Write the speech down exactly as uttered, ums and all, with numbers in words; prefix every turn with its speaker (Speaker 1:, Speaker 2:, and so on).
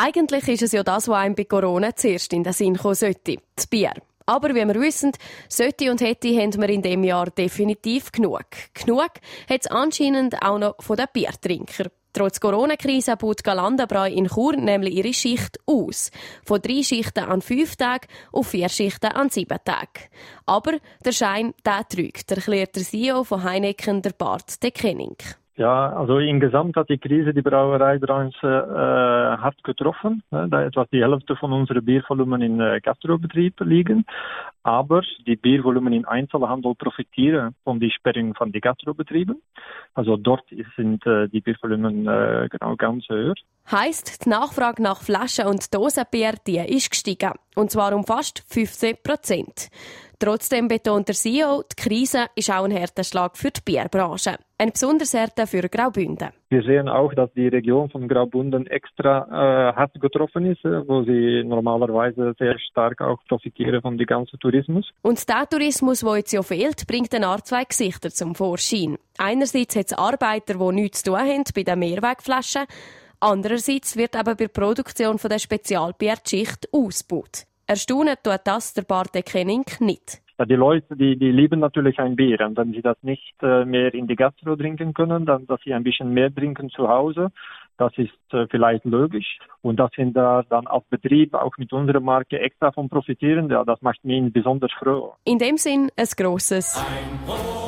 Speaker 1: Eigentlich ist es ja das, was einem bei Corona zuerst in den Sinn kommen sollte, das Bier. Aber wie wir wissen, sollte und hätte haben wir in diesem Jahr definitiv genug. Genug hat es anscheinend auch noch von den Biertrinkern. Trotz Corona-Krise baut Galanderbräu in Chur nämlich ihre Schicht aus. Von drei Schichten an fünf Tagen auf vier Schichten an sieben Tagen. Aber der Schein, der trügt, erklärt der C E O von Heineken, der Bart de Kenning.
Speaker 2: Ja, also insgesamt hat die Krise die Brauereibranche äh, hart getroffen, ne, da etwa die Hälfte von unserem Biervolumen in äh, Gastrobetrieb liegen. Aber die Biervolumen im Einzelhandel profitieren von der Sperrung von den Gastrobetrieben. Also dort sind äh, die Biervolumen äh, genau ganz höher.
Speaker 1: Heisst, die Nachfrage nach Flaschen- und Dosenbier die ist gestiegen. Und zwar um fast fünfzehn Prozent. Trotzdem betont der C E O, die Krise ist auch ein harter Schlag für die Bierbranche. Ein besonders harter für Graubünden.
Speaker 2: Wir sehen auch, dass die Region von Graubünden extra äh, hart getroffen ist, wo sie normalerweise sehr stark auch profitieren von dem ganzen Tourismus.
Speaker 1: Und der Tourismus, der jetzt ja fehlt, bringt eine Art zwei Gesichter zum Vorschein. Einerseits hat es Arbeiter, die nichts zu tun haben bei den Mehrwegflaschen. Andererseits wird aber bei der Produktion der Spezialbier die Schicht ausgebaut. Erstaunen tut das der Bart de Kenning nicht.
Speaker 2: Ja, die Leute, die, die lieben natürlich ein Bier. Und wenn sie das nicht äh, mehr in die Gastro trinken können, dann, dass sie ein bisschen mehr trinken zu Hause. Das ist äh, vielleicht logisch. Und dass sie da dann als Betrieb auch mit unserer Marke extra von profitieren, ja, das macht mich besonders froh.
Speaker 1: In dem Sinn ein grosses
Speaker 3: Ein